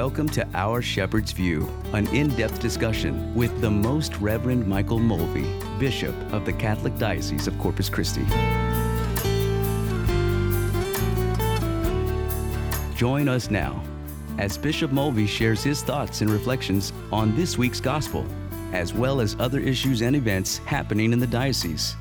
Welcome to Our Shepherd's View, an in-depth discussion with the Most Reverend Michael Mulvey, Bishop of the Catholic Diocese of Corpus Christi. Join us now as Bishop Mulvey shares his thoughts and reflections on this week's Gospel, as well as other issues and events happening in the diocese.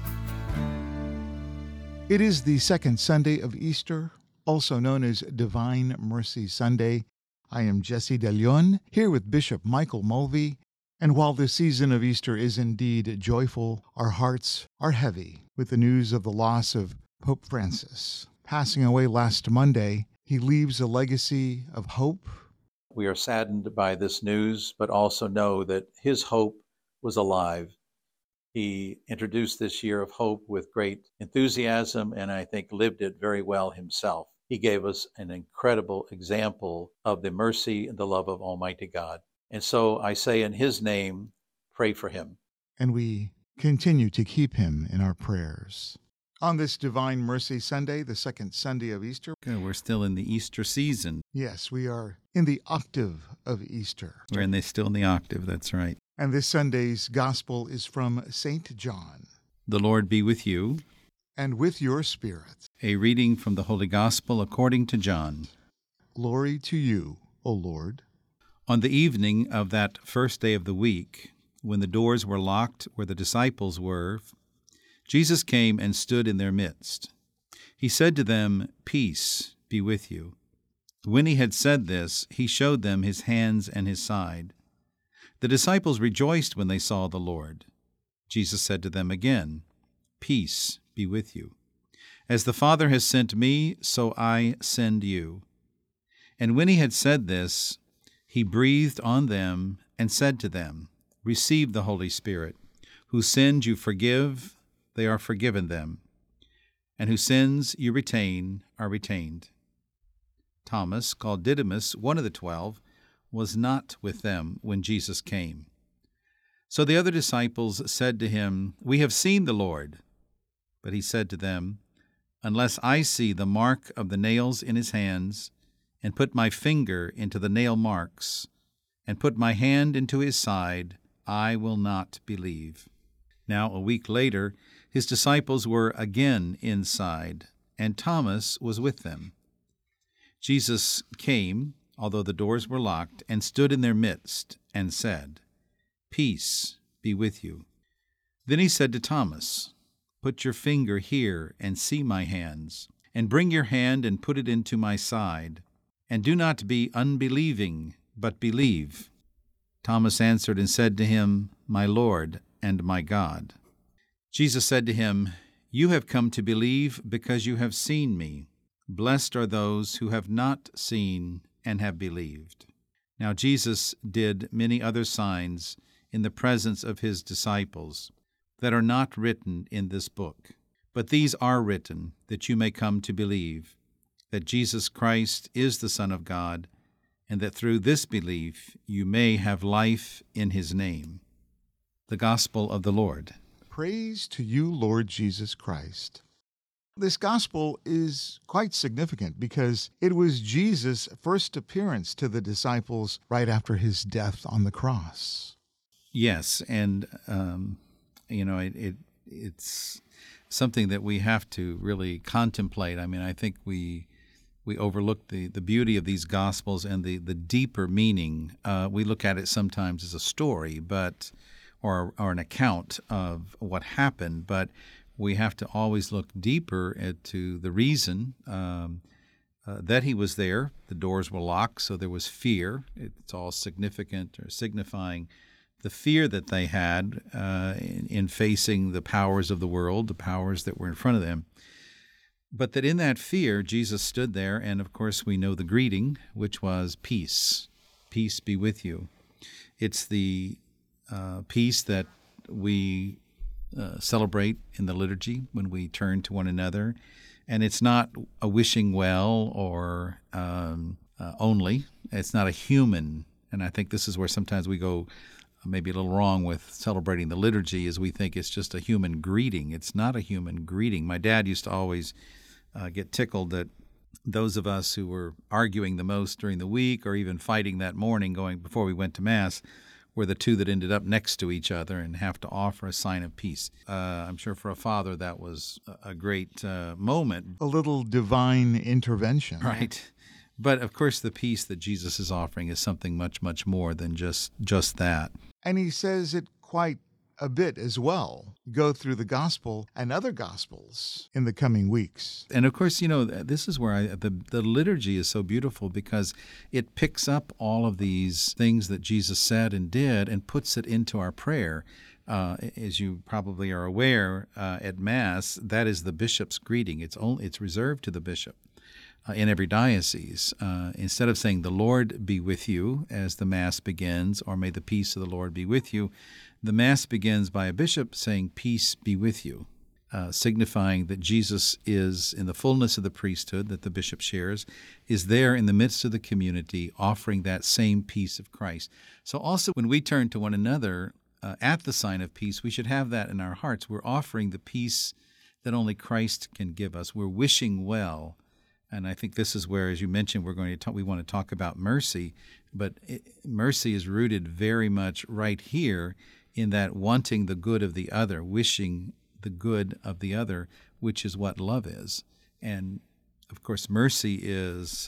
It is the second Sunday of Easter, also known as Divine Mercy Sunday. I am Jesse De Leon, here with Bishop Michael Mulvey, and while the season of Easter is indeed joyful, our hearts are heavy with the news of the loss of Pope Francis. Passing away last Monday, he leaves a legacy of hope. We are saddened by this news, but also know that his hope was alive. He introduced this year of hope with great enthusiasm, and I think lived it very well himself. He gave us an incredible example of the mercy and the love of Almighty God. And so I say in his name, pray for him. And we continue to keep him in our prayers. On this Divine Mercy Sunday, the second Sunday of Easter. Okay, we're still in the Easter season. Yes, we are in the octave of Easter. Still in the octave, that's right. And this Sunday's Gospel is from St. John. The Lord be with you. And with your spirit. A reading from the Holy Gospel according to John. Glory to you, O Lord. On the evening of that first day of the week, when the doors were locked where the disciples were, Jesus came and stood in their midst. He said to them, "Peace be with you." When he had said this, he showed them his hands and his side. The disciples rejoiced when they saw the Lord. Jesus said to them again, "Peace be with you. As the Father has sent me, so I send you." And when he had said this, he breathed on them and said to them, "Receive the Holy Spirit. Whose sins you forgive, they are forgiven them. And whose sins you retain are retained." Thomas, called Didymus, one of the 12, was not with them when Jesus came. So the other disciples said to him, "We have seen the Lord." But he said to them, "Unless I see the mark of the nails in his hands, and put my finger into the nail marks, and put my hand into his side, I will not believe." Now a week later, his disciples were again inside, and Thomas was with them. Jesus came, although the doors were locked, and stood in their midst, and said, "Peace be with you." Then he said to Thomas, "Put your finger here and see my hands, and bring your hand and put it into my side, and do not be unbelieving, but believe." Thomas answered and said to him, "My Lord and my God." Jesus said to him, "You have come to believe because you have seen me. Blessed are those who have not seen and have believed." Now Jesus did many other signs in the presence of his disciples that are not written in this book. But these are written that you may come to believe that Jesus Christ is the Son of God, and that through this belief you may have life in his name. The Gospel of the Lord. Praise to you, Lord Jesus Christ. This Gospel is quite significant because it was Jesus' first appearance to the disciples right after his death on the cross. Yes, and it's something that we have to really contemplate. I mean, I think we overlook the beauty of these Gospels and the deeper meaning. We look at it sometimes as a story, or an account of what happened, but we have to always look deeper into the reason that he was there. The doors were locked, so there was fear. It's all significant or signifying the fear that they had in facing the powers of the world, the powers that were in front of them. But that in that fear, Jesus stood there, and of course we know the greeting, which was peace. Peace be with you. It's the peace that we celebrate in the liturgy when we turn to one another. And it's not a wishing well or only. It's not a human. And I think this is where sometimes we go maybe a little wrong with celebrating the liturgy, is we think it's just a human greeting. It's not a human greeting. My dad used to always get tickled that those of us who were arguing the most during the week or even fighting that morning going before we went to Mass were the two that ended up next to each other and have to offer a sign of peace. I'm sure for a father that was a great moment. A little divine intervention. Right. But of course, the peace that Jesus is offering is something much, much more than just that. And he says it quite a bit as well. Go through the gospel and other gospels in the coming weeks. And of course, this is where the liturgy is so beautiful because it picks up all of these things that Jesus said and did and puts it into our prayer. As you probably are aware, at Mass, that is the bishop's greeting. It's reserved to the bishop. In every diocese, instead of saying, "The Lord be with you," as the Mass begins, or "May the peace of the Lord be with you," the Mass begins by a bishop saying, "Peace be with you," signifying that Jesus is in the fullness of the priesthood that the bishop shares, is there in the midst of the community offering that same peace of Christ. So also when we turn to one another at the sign of peace, we should have that in our hearts. We're offering the peace that only Christ can give us. We're wishing well. And I think this is where, as you mentioned, we want to talk about mercy, but mercy is rooted very much right here in that wanting the good of the other, wishing the good of the other, which is what love is. And of course, mercy is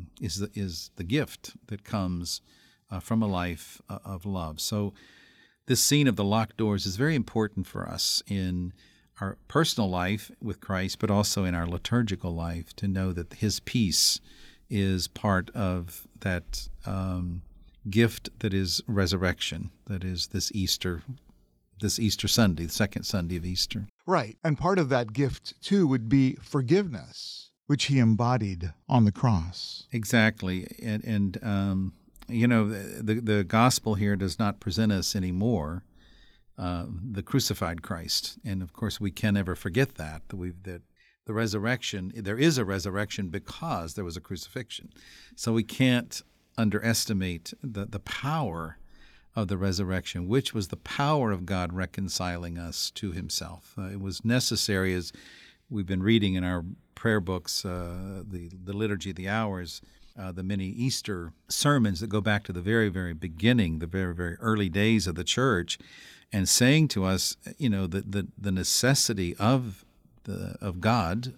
the gift that comes from a life of love. So this scene of the locked doors is very important for us in our personal life with Christ, but also in our liturgical life, to know that His peace is part of that gift that is resurrection, that is this Easter Sunday, the second Sunday of Easter. Right. And part of that gift, too, would be forgiveness, which He embodied on the cross. Exactly. And the gospel here does not present us anymore the crucified Christ. And of course, we can never forget that the resurrection, there is a resurrection because there was a crucifixion. So we can't underestimate the power of the resurrection, which was the power of God reconciling us to Himself. It was necessary, as we've been reading in our prayer books, the Liturgy of the Hours, the many Easter sermons that go back to the very, very beginning, the very, very early days of the church, and saying to us, the necessity of God,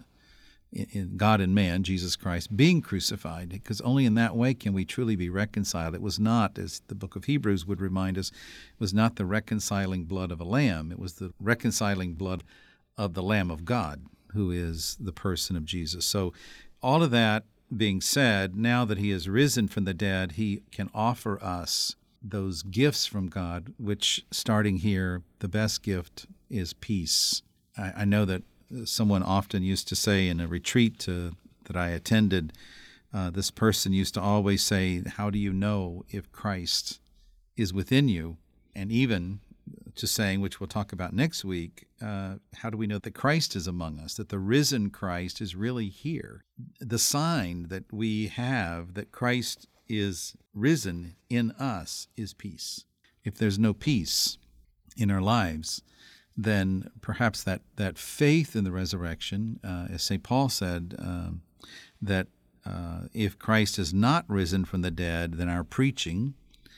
in God and man, Jesus Christ, being crucified, because only in that way can we truly be reconciled. It was not, as the book of Hebrews would remind us, it was not the reconciling blood of a lamb. It was the reconciling blood of the Lamb of God, who is the person of Jesus. So all of that being said, now that He has risen from the dead, He can offer us those gifts from God, which, starting here, the best gift is peace. I know that someone often used to say in a retreat that I attended, this person used to always say, "How do you know if Christ is within you?" And even to saying, which we'll talk about next week, how do we know that Christ is among us, that the risen Christ is really here? The sign that we have that Christ is risen in us is peace. If there's no peace in our lives, then perhaps that faith in the resurrection, as St. Paul said, that if Christ is not risen from the dead, then our preaching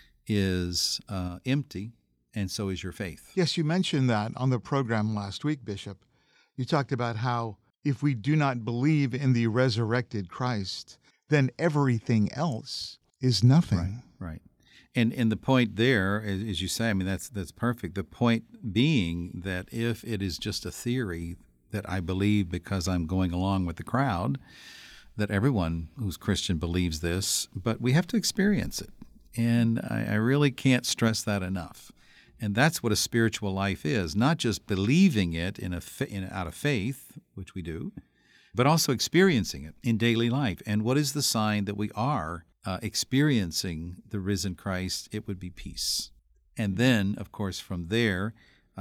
is empty, and so is your faith. Yes, you mentioned that on the program last week, Bishop. You talked about how if we do not believe in the resurrected Christ, then everything else is nothing. Right. And the point there, as you say, I mean, that's perfect. The point being that if it is just a theory that I believe because I'm going along with the crowd, that everyone who's Christian believes this, but we have to experience it. And I really can't stress that enough. And that's what a spiritual life is, not just believing it out of faith, which we do, but also experiencing it in daily life. And what is the sign that we are experiencing the risen Christ? It would be peace. And then, of course, from there,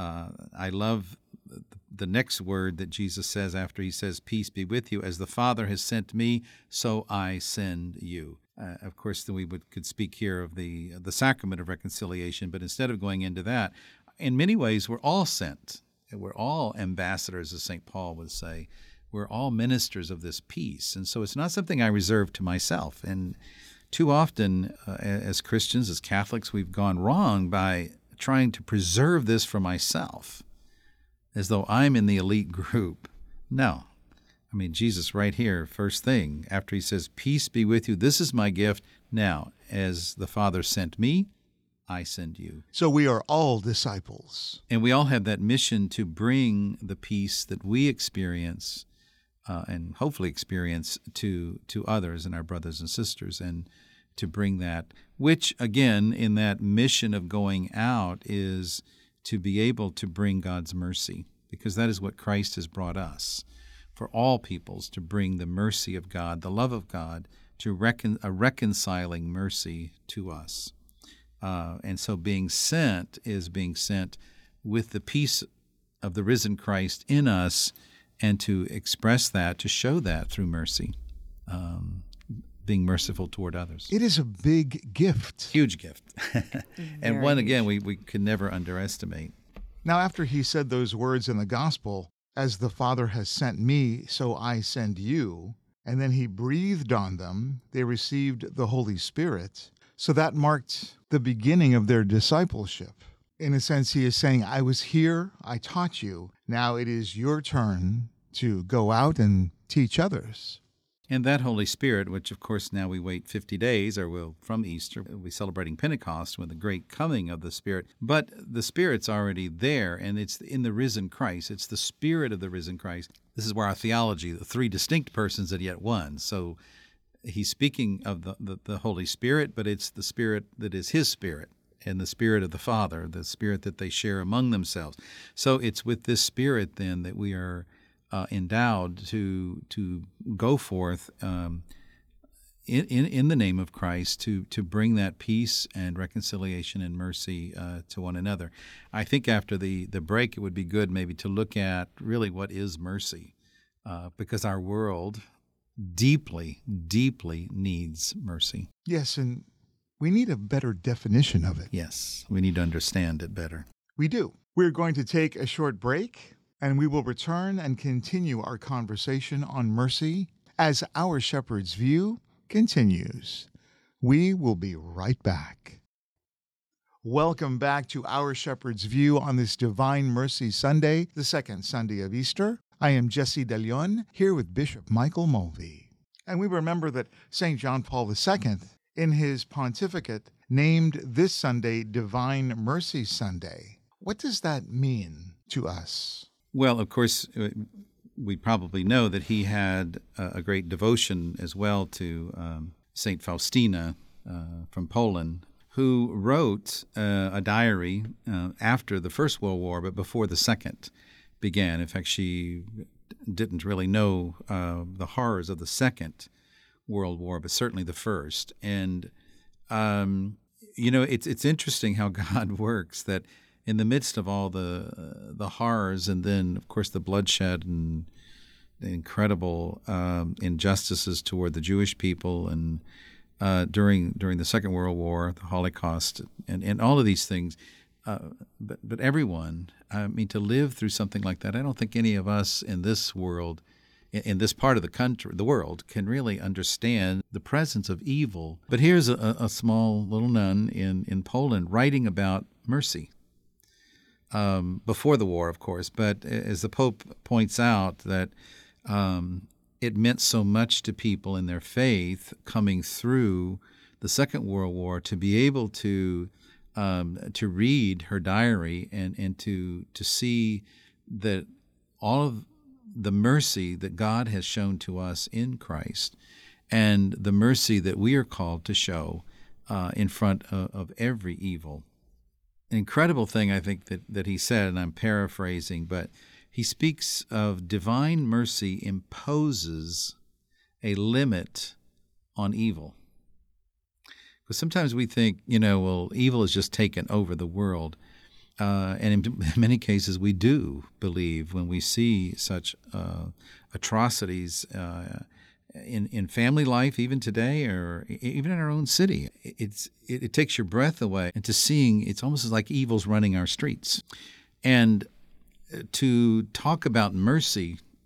I love the next word that Jesus says after He says, "Peace be with you. As the Father has sent me, so I send you." Of course, then we could speak here of the sacrament of reconciliation, but instead of going into that, in many ways, we're all sent. We're all ambassadors, as St. Paul would say. We're all ministers of this peace. And so it's not something I reserve to myself. And too often, as Christians, as Catholics, we've gone wrong by trying to preserve this for myself, as though I'm in the elite group. No. I mean, Jesus right here, first thing, after he says, peace be with you, this is my gift. Now, as the Father sent me, I send you. So we are all disciples. And we all have that mission to bring the peace that we experience and hopefully experience to others and our brothers and sisters, and to bring that, which, again, in that mission of going out is to be able to bring God's mercy, because that is what Christ has brought us, for all peoples, to bring the mercy of God, the love of God, to a reconciling mercy to us. And so being sent is being sent with the peace of the risen Christ in us, and to express that, to show that through mercy, being merciful toward others. It is a big gift. Huge gift. And Very one, huge. again, we could never underestimate. Now, after he said those words in the gospel, as the Father has sent me, so I send you, and then he breathed on them, they received the Holy Spirit. So that marked the beginning of their discipleship. In a sense, he is saying, I was here, I taught you. Now it is your turn to go out and teach others. And that Holy Spirit, which of course now we wait 50 days, from Easter, we'll be celebrating Pentecost with the great coming of the Spirit. But the Spirit's already there, and it's in the risen Christ. It's the Spirit of the risen Christ. This is where our theology, the three distinct persons and yet one. So he's speaking of the Holy Spirit, but it's the Spirit that is his Spirit, and the Spirit of the Father, the Spirit that they share among themselves. So it's with this Spirit then that we are endowed to go forth in the name of Christ to bring that peace and reconciliation and mercy to one another. I think after the break, it would be good maybe to look at really what is mercy, because our world deeply, deeply needs mercy. Yes, and we need a better definition of it. Yes, we need to understand it better. We do. We're going to take a short break, and we will return and continue our conversation on mercy as Our Shepherd's View continues. We will be right back. Welcome back to Our Shepherd's View on this Divine Mercy Sunday, the second Sunday of Easter. I am Jesse De Leon, here with Bishop Michael Mulvey. And we remember that St. John Paul II, in his pontificate, named this Sunday Divine Mercy Sunday. What does that mean to us? Well, of course, we probably know that he had a great devotion as well to St. Faustina from Poland, who wrote a diary after the First World War, but before the Second began. In fact, she didn't really know the horrors of the Second World War, but certainly the First. And, it's interesting how God works, that in the midst of all the horrors, and then, of course, the bloodshed and the incredible injustices toward the Jewish people, and during the Second World War, the Holocaust, and all of these things, but everyone, to live through something like that, I don't think any of us in this world, in this part of the world, can really understand the presence of evil. But here's a small little nun in Poland writing about mercy. Before the war, of course, but as the Pope points out, that it meant so much to people in their faith coming through the Second World War to be able to read her diary and to see that all of the mercy that God has shown to us in Christ, and the mercy that we are called to show in front of every evil. An incredible thing, I think, that he said, and I'm paraphrasing, but he speaks of divine mercy imposes a limit on evil. Because sometimes we think, evil has just taken over the world. And in many cases we do believe when we see such atrocities in family life, even today, or even in our own city. It takes your breath away, and to seeing it's almost like evil's running our streets. And to talk about mercy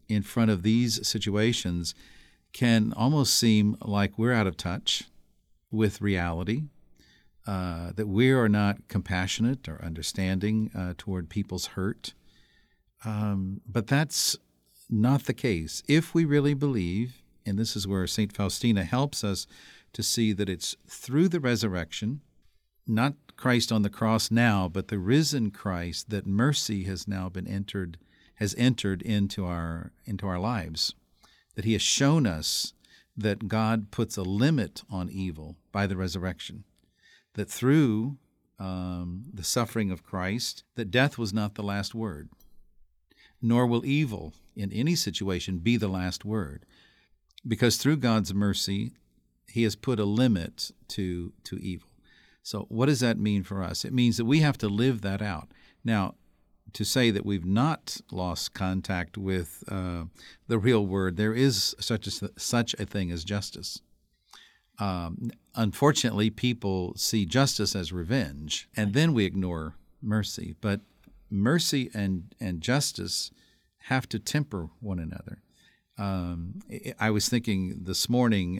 in front of these situations can almost seem like we're out of touch with reality, that we are not compassionate or understanding toward people's hurt. But that's not the case. If we really believe, and this is where St. Faustina helps us to see that it's through the resurrection, not Christ on the cross now, but the risen Christ, that mercy has now been entered into our lives, that he has shown us that God puts a limit on evil by the resurrection, that through the suffering of Christ, that death was not the last word, nor will evil in any situation be the last word, because through God's mercy, he has put a limit to evil. So what does that mean for us? It means that we have to live that out. Now, to say that we've not lost contact with the real word, there is such a thing as justice. Unfortunately, people see justice as revenge, and then we ignore mercy. But mercy and justice have to temper one another. I was thinking this morning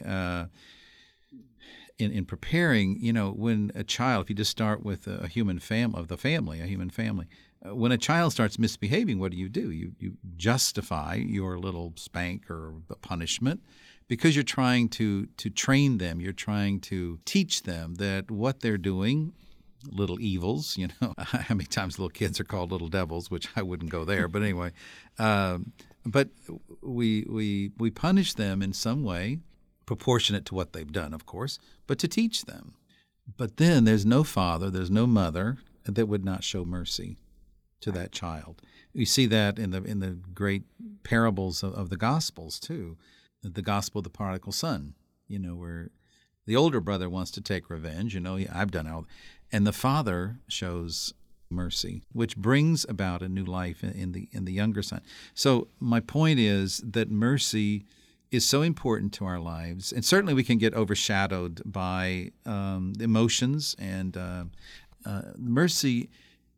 in preparing, when a child, if you just start with a human family, when a child starts misbehaving, what do? You justify your little spank or punishment because you're trying to train them. You're trying to teach them that what they're doing, little evils, how many times little kids are called little devils, which I wouldn't go there. But anyway, but we punish them in some way, proportionate to what they've done, of course, but to teach them. But then there's no father, there's no mother that would not show mercy to that child. We see that in the great parables of the Gospels too. The Gospel of the Prodigal Son, where the older brother wants to take revenge. I've done it, and the father shows mercy, which brings about a new life in the younger son. So my point is that mercy is so important to our lives, and certainly we can get overshadowed by emotions, and mercy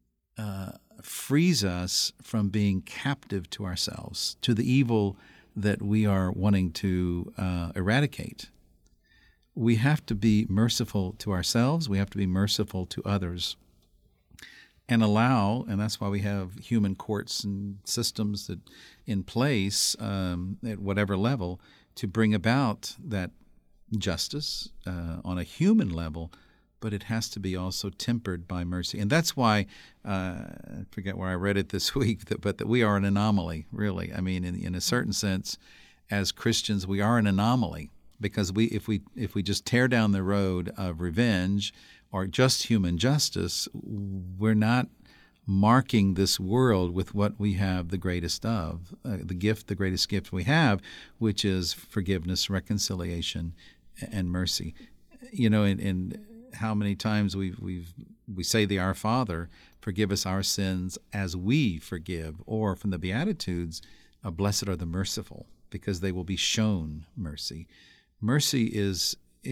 frees us from being captive to ourselves, to the evil that we are wanting to eradicate. We have to be merciful to ourselves. We have to be merciful to others, and that's why we have human courts and systems that in place at whatever level to bring about that justice on a human level, but it has to be also tempered by mercy. And that's why, I forget where I read it this week, but that we are an anomaly, really. I mean, in a certain sense, as Christians, we are an anomaly, because if we just tear down the road of revenge or just human justice, we're not marking this world with what we have the greatest of, the greatest gift we have, which is forgiveness, reconciliation, and mercy. And how many times we say the Our Father, forgive us our sins as we forgive, or from the Beatitudes, blessed are the merciful, because they will be shown mercy. Mercy is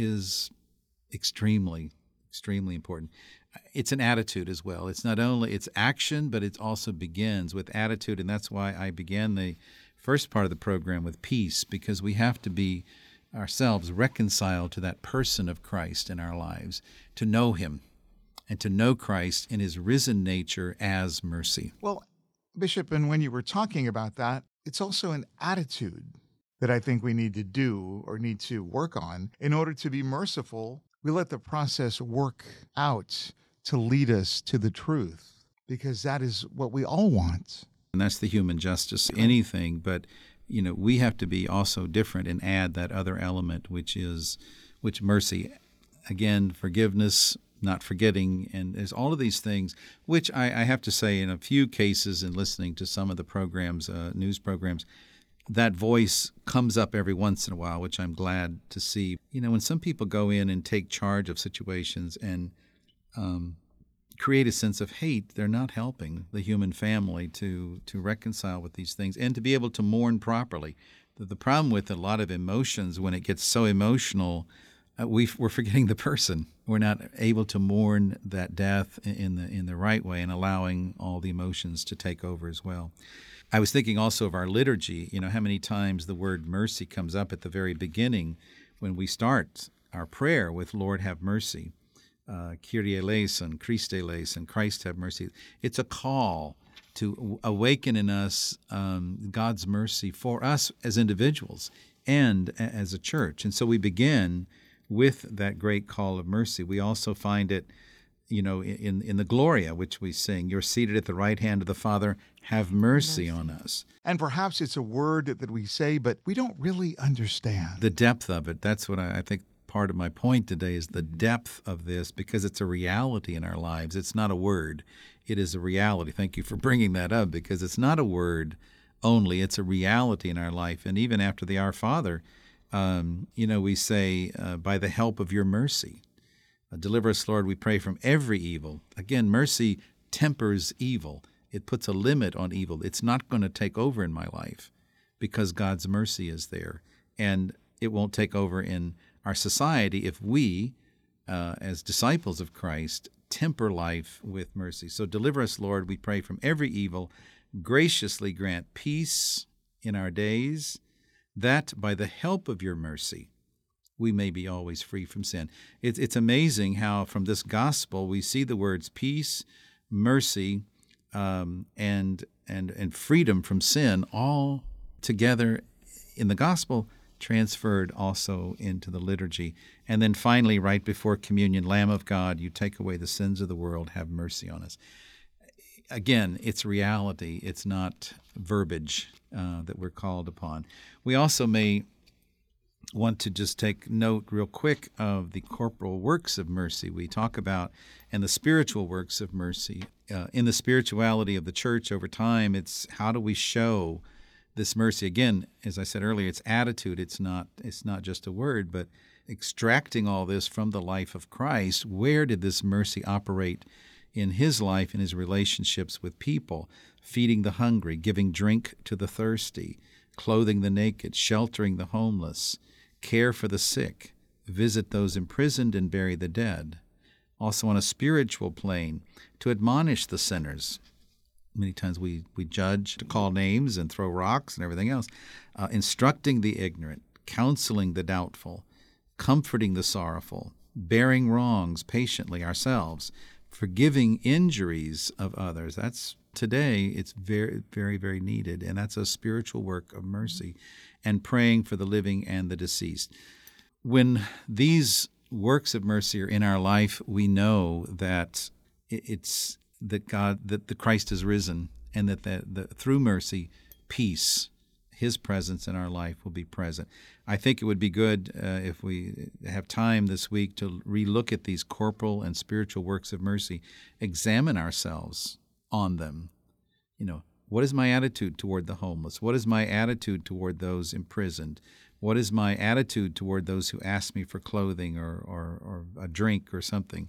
extremely important. It's an attitude as well. It's not only it's action, but it also begins with attitude, and that's why I began the first part of the program with peace, because we have to be ourselves reconciled to that person of Christ in our lives, to know him and to know Christ in his risen nature as mercy. Well, Bishop, and when you were talking about that, it's also an attitude that I think we need to do or need to work on in order to be merciful. We let the process work out to lead us to the truth, because that is what we all want. And that's the human justice, anything, but we have to be also different and add that other element, which mercy. Again, forgiveness, not forgetting, and there's all of these things, which I have to say in a few cases in listening to some of the programs, news programs, that voice comes up every once in a while, which I'm glad to see. When some people go in and take charge of situations and create a sense of hate, they're not helping the human family to reconcile with these things and to be able to mourn properly. The problem with a lot of emotions, when it gets so emotional, we're forgetting the person. We're not able to mourn that death in the right way and allowing all the emotions to take over as well. I was thinking also of our liturgy, how many times the word mercy comes up at the very beginning when we start our prayer with Lord have mercy. Kyrie eleison, Christe eleison, Christ have mercy. It's a call to awaken in us God's mercy for us as individuals and as a church. And so we begin with that great call of mercy. We also find it, in the Gloria, which we sing, you're seated at the right hand of the Father, have mercy on us. And perhaps it's a word that we say, but we don't really understand. The depth of it, that's what I think part of my point today is the depth of this, because it's a reality in our lives. It's not a word. It is a reality. Thank you for bringing that up, because it's not a word only. It's a reality in our life. And even after the Our Father, we say, by the help of your mercy. Deliver us, Lord, we pray, from every evil. Again, mercy tempers evil. It puts a limit on evil. It's not going to take over in my life because God's mercy is there. And it won't take over in our society if we, as disciples of Christ, temper life with mercy. So deliver us, Lord, we pray, from every evil. Graciously grant peace in our days, that by the help of your mercy we may be always free from sin. It's amazing how from this gospel we see the words peace, mercy, and freedom from sin all together in the gospel, transferred also into the liturgy. And then finally, right before communion, Lamb of God, you take away the sins of the world, have mercy on us. Again, it's reality. It's not verbiage that we're called upon. We also may want to just take note real quick of the corporal works of mercy we talk about and the spiritual works of mercy. In the spirituality of the church over time, it's how do we show this mercy? Again, as I said earlier, it's attitude. It's not just a word, but extracting all this from the life of Christ. Where did this mercy operate in his life, in his relationships with people? Feeding the hungry, giving drink to the thirsty, clothing the naked, sheltering the homeless, care for the sick, visit those imprisoned and bury the dead. Also on a spiritual plane, to admonish the sinners. Many times we judge, to call names and throw rocks and everything else. Instructing the ignorant, counseling the doubtful, comforting the sorrowful, bearing wrongs patiently ourselves, forgiving injuries of others. That's today, it's very, very, very needed, and that's a spiritual work of mercy, and praying for the living and the deceased. When these works of mercy are in our life, we know that it's that the Christ is risen, and that through mercy, peace, his presence in our life will be present. I think it would be good if we have time this week to relook at these corporal and spiritual works of mercy, examine ourselves on them. What is my attitude toward the homeless? What is my attitude toward those imprisoned? What is my attitude toward those who ask me for clothing or a drink or something?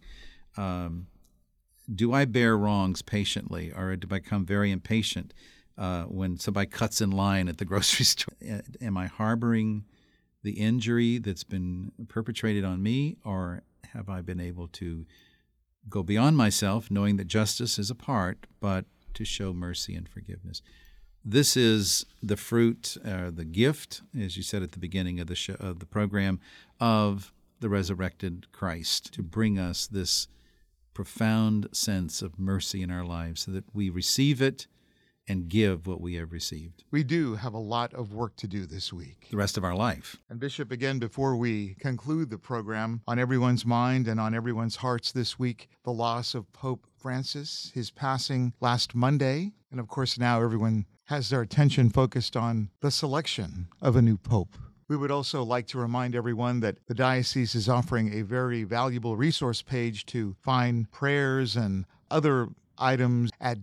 Do I bear wrongs patiently, or do I become very impatient when somebody cuts in line at the grocery store? Am I harboring the injury that's been perpetrated on me, or have I been able to go beyond myself, knowing that justice is a part, but to show mercy and forgiveness? This is the fruit, the gift, as you said at the beginning of the show, of the program, of the resurrected Christ, to bring us this profound sense of mercy in our lives so that we receive it and give what we have received. We do have a lot of work to do this week. The rest of our life. And Bishop, again, before we conclude the program, on everyone's mind and on everyone's hearts this week, the loss of Pope Francis, his passing last Monday. And of course, now everyone has their attention focused on the selection of a new pope. We would also like to remind everyone that the diocese is offering a very valuable resource page to find prayers and other items at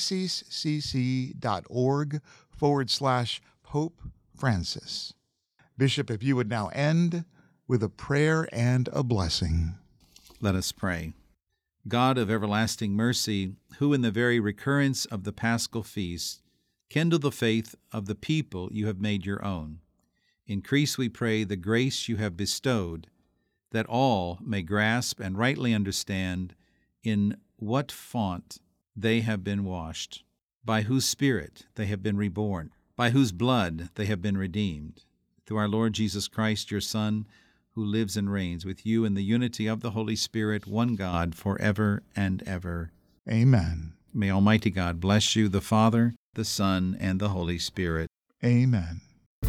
diocesecc.org/Pope Francis. Bishop, if you would now end with a prayer and a blessing. Let us pray. God of everlasting mercy, who in the very recurrence of the Paschal feast kindle the faith of the people you have made your own, increase, we pray, the grace you have bestowed, that all may grasp and rightly understand in what font they have been washed, by whose Spirit they have been reborn, by whose blood they have been redeemed, through our Lord Jesus Christ, your Son, who lives and reigns with you in the unity of the Holy Spirit, one God, forever and ever. Amen. May Almighty God bless you, the Father, the Son, and the Holy Spirit. Amen.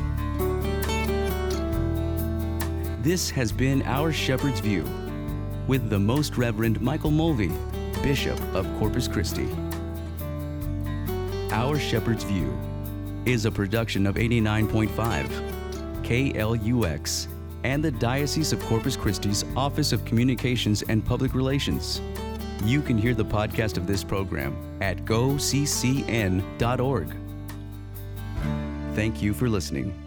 This has been Our Shepherd's View with the Most Reverend Michael Mulvey, Bishop of Corpus Christi. Our Shepherd's View is a production of 89.5 KLUX and the Diocese of Corpus Christi's Office of Communications and Public Relations. You can hear the podcast of this program at goccn.org. Thank you for listening.